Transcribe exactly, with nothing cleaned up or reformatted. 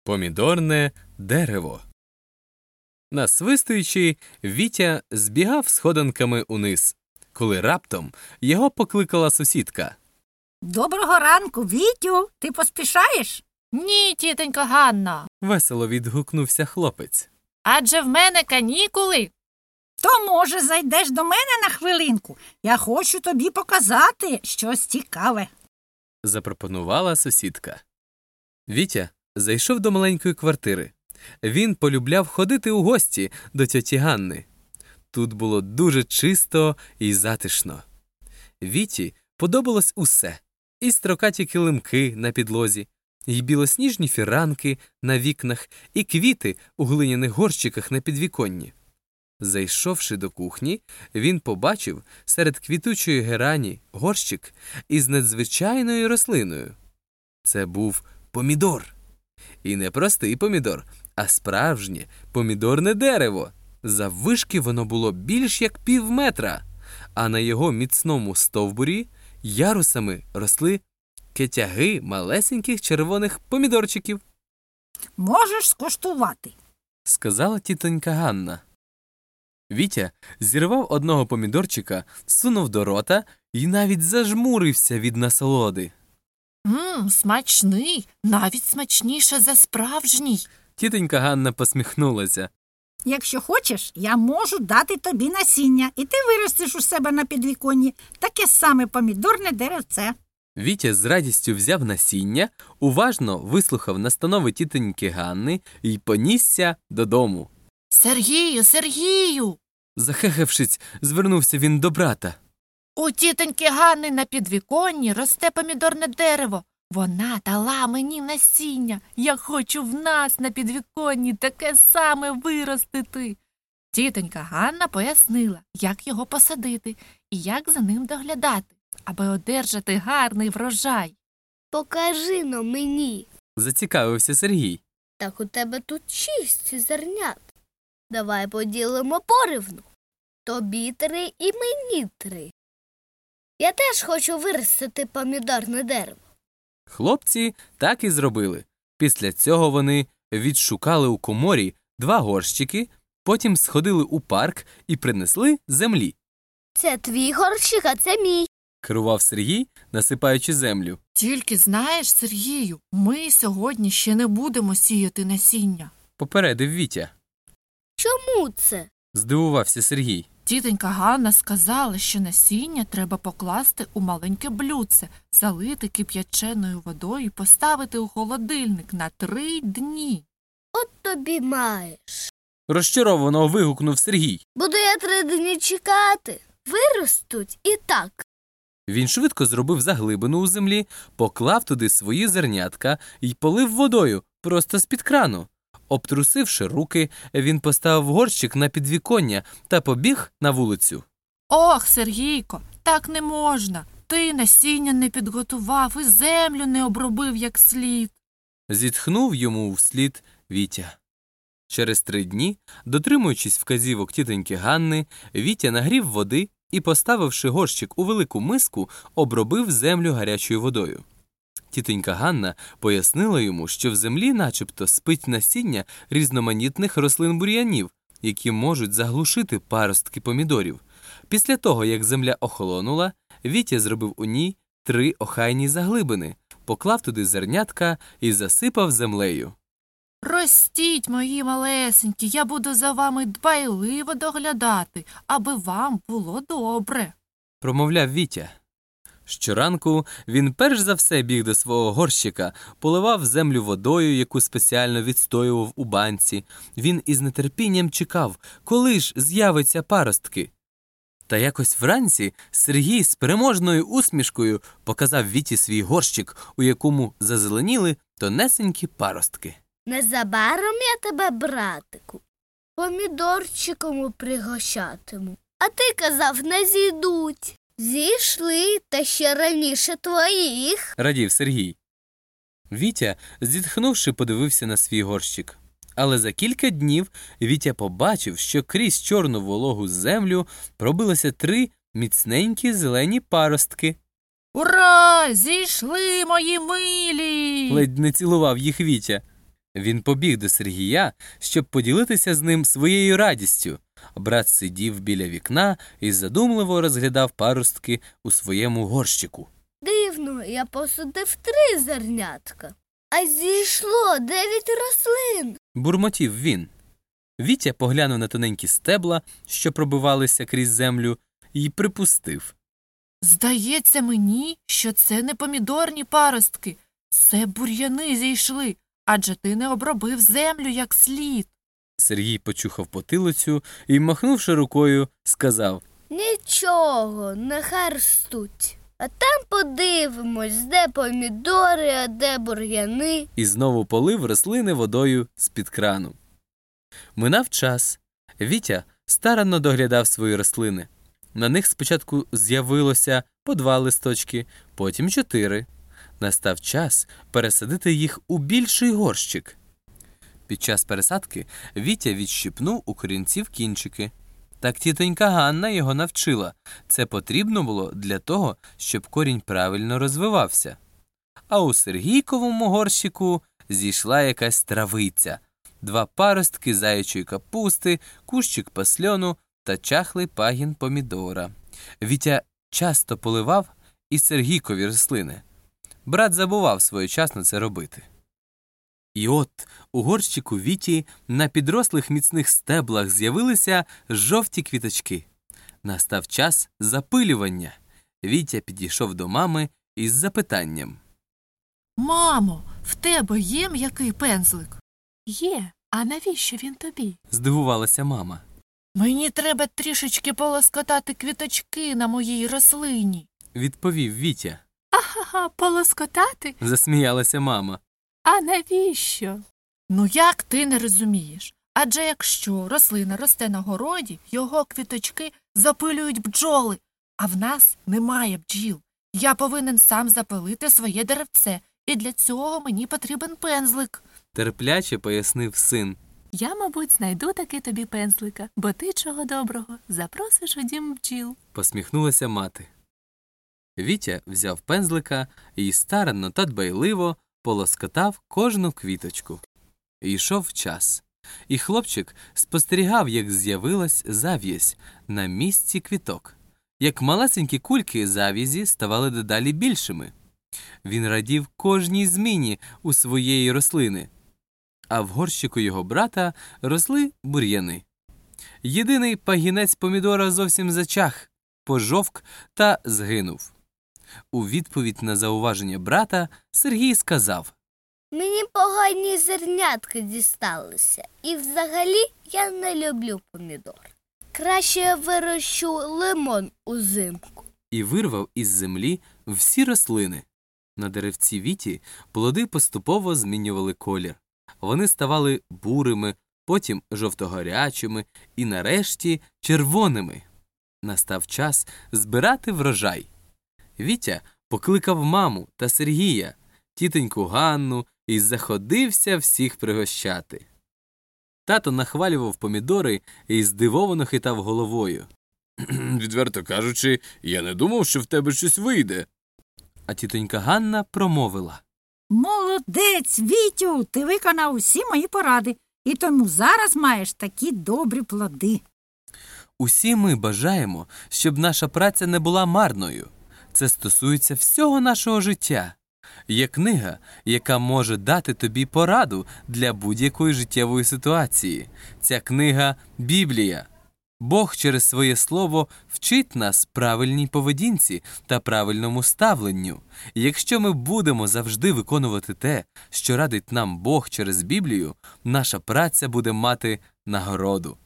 Помідорне дерево. Насвистуючи, Вітя збігав сходинками униз, коли раптом його покликала сусідка. Доброго ранку, Вітю! Ти поспішаєш? Ні, тітонько Ганно. Весело відгукнувся хлопець. Адже в мене канікули. То, може, зайдеш до мене на хвилинку? Я хочу тобі показати щось цікаве. Запропонувала сусідка. Вітя зайшов до маленької квартири. Він полюбляв ходити у гості до тьоті Ганни. Тут було дуже чисто і затишно. Віті подобалось усе. І строкаті килимки на підлозі, і білосніжні фіранки на вікнах, і квіти у глиняних горщиках на підвіконні. Зайшовши до кухні, він побачив серед квітучої герані горщик із надзвичайною рослиною. Це був помідор. І не простий помідор, а справжнє помідорне дерево. Заввишки воно було більш як пів метра, а на його міцному стовбурі ярусами росли кетяги малесеньких червоних помідорчиків. Можеш скуштувати, Сказала тітонька Ганна. Вітя зірвав одного помідорчика, сунув до рота і навіть зажмурився від насолоди. Мм, смачний, навіть смачніше за справжній. Тітонька Ганна посміхнулася. Якщо хочеш, я можу дати тобі насіння, і ти виростиш у себе на підвіконні таке саме помідорне деревце. Вітя з радістю взяв насіння, уважно вислухав настанови тітоньки Ганни і понісся додому. Сергію, Сергію! Захехавшись, звернувся він до брата. У тітоньки Ганни на підвіконні росте помідорне дерево. Вона дала мені насіння. Я хочу в нас на підвіконні таке саме виростити. Тітонька Ганна пояснила, як його посадити і як за ним доглядати, аби одержати гарний врожай. Покажи-но мені. Зацікавився Сергій. Так у тебе тут шість зернят. Давай поділимо порівну. Тобі три і мені три. Я теж хочу виростити помідорне дерево. Хлопці так і зробили. Після цього вони відшукали у коморі два горщики, потім сходили у парк і принесли землі. Це твій горщик, а це мій. Керував Сергій, насипаючи землю. Тільки знаєш, Сергію, ми сьогодні ще не будемо сіяти насіння. Попередив Вітя. Чому це? Здивувався Сергій. Тітонька Ганна сказала, що насіння треба покласти у маленьке блюдце, залити кип'яченою водою і поставити у холодильник на три дні. От тобі маєш. Розчаровано вигукнув Сергій. Буду я три дні чекати. Виростуть і так. Він швидко зробив заглибину у землі, поклав туди свої зернятка і полив водою просто з-під крану. Обтрусивши руки, він поставив горщик на підвіконня та побіг на вулицю. Ох, Сергійко, так не можна. Ти насіння не підготував і землю не обробив як слід. Зітхнув йому вслід Вітя. Через три дні, дотримуючись вказівок тітоньки Ганни, Вітя нагрів води і, поставивши горщик у велику миску, обробив землю гарячою водою. Тітонька Ганна пояснила йому, що в землі начебто спить насіння різноманітних рослин-бур'янів, які можуть заглушити паростки помідорів. Після того, як земля охолонула, Вітя зробив у ній три охайні заглибини, поклав туди зернятка і засипав землею. Ростіть, мої малесенькі, я буду за вами дбайливо доглядати, аби вам було добре. Промовляв Вітя. Щоранку він перш за все біг до свого горщика, поливав землю водою, яку спеціально відстоював у банці. Він із нетерпінням чекав, коли ж з'явиться паростки. Та якось вранці Сергій з переможною усмішкою показав Віті свій горщик, у якому зазеленіли тонесенькі паростки. Незабаром я тебе, братику, помідорчиком пригощатиму. А ти казав, не зійдуть. Зійшли, та ще раніше твоїх. Радів Сергій. Вітя, зітхнувши, подивився на свій горщик. Але за кілька днів Вітя побачив, що крізь чорну вологу землю пробилося три міцненькі зелені паростки. Ура! Зійшли, мої милі! Ледь не цілував їх Вітя. Він побіг до Сергія, щоб поділитися з ним своєю радістю. Брат сидів біля вікна і задумливо розглядав паростки у своєму горщику. Дивно, я посадив три зернятка, а зійшло дев'ять рослин. Бурмотів він. Вітя поглянув на тоненькі стебла, що пробивалися крізь землю, і припустив. Здається мені, що це не помідорні паростки, це бур'яни зійшли, адже ти не обробив землю як слід. Сергій почухав потилицю і, махнувши рукою, сказав. Нічого, нехай ростуть. А там подивимось, де помідори, а де бур'яни. І знову полив рослини водою з-під крану. Минав час. Вітя старанно доглядав свої рослини. На них спочатку з'явилося по два листочки, потім чотири. Настав час пересадити їх у більший горщик. Під час пересадки Вітя відщипнув у корінців кінчики. Так тітонька Ганна його навчила. Це потрібно було для того, щоб корінь правильно розвивався. А у Сергійковому горщику зійшла якась травиця. Два паростки заячої капусти, кущик пасльону та чахлий пагін помідора. Вітя часто поливав і Сергійкові рослини. Брат забував своєчасно це робити. І от у горщику Віті на підрослих міцних стеблах з'явилися жовті квіточки. Настав час запилювання. Вітя підійшов до мами із запитанням. Мамо, в тебе є м'який пензлик? Є. А навіщо він тобі? Здивувалася мама. Мені треба трішечки полоскотати квіточки на моїй рослині. Відповів Вітя. Ага, полоскотати? Засміялася мама. А навіщо? Ну як ти не розумієш? Адже якщо рослина росте на городі, його квіточки запилюють бджоли, а в нас немає бджіл. Я повинен сам запилити своє деревце, і для цього мені потрібен пензлик. Терпляче пояснив син. Я, мабуть, знайду таки тобі пензлика, бо ти, чого доброго, запросиш у дім бджіл. Посміхнулася мати. Вітя взяв пензлика і старанно та дбайливо полоскотав кожну квіточку. Йшов час, і хлопчик спостерігав, як з'явилась зав'язь на місці квіток. Як малесенькі кульки зав'язі ставали дедалі більшими. Він радів кожній зміні у своєї рослини. А в горщику його брата росли бур'яни. Єдиний пагінець помідора зовсім зачах, пожовк та згинув. У відповідь на зауваження брата Сергій сказав. Мені погані зернятка дісталися. І взагалі я не люблю помідор. Краще я вирощу лимон узимку. І вирвав із землі всі рослини. На деревці Віті плоди поступово змінювали колір. Вони ставали бурими, потім жовтогарячими і нарешті червоними. Настав час збирати врожай. Вітя покликав маму та Сергія, тітоньку Ганну і заходився всіх пригощати. Тато нахвалював помідори і здивовано хитав головою. «Відверто кажучи, я не думав, що в тебе щось вийде». А тітонька Ганна промовила. Молодець, Вітю, ти виконав усі мої поради, і тому зараз маєш такі добрі плоди. Усі ми бажаємо, щоб наша праця не була марною. Це стосується всього нашого життя. Є книга, яка може дати тобі пораду для будь-якої життєвої ситуації. Ця книга – Біблія. Бог через своє слово вчить нас правильній поведінці та правильному ставленню. І якщо ми будемо завжди виконувати те, що радить нам Бог через Біблію, наша праця буде мати нагороду.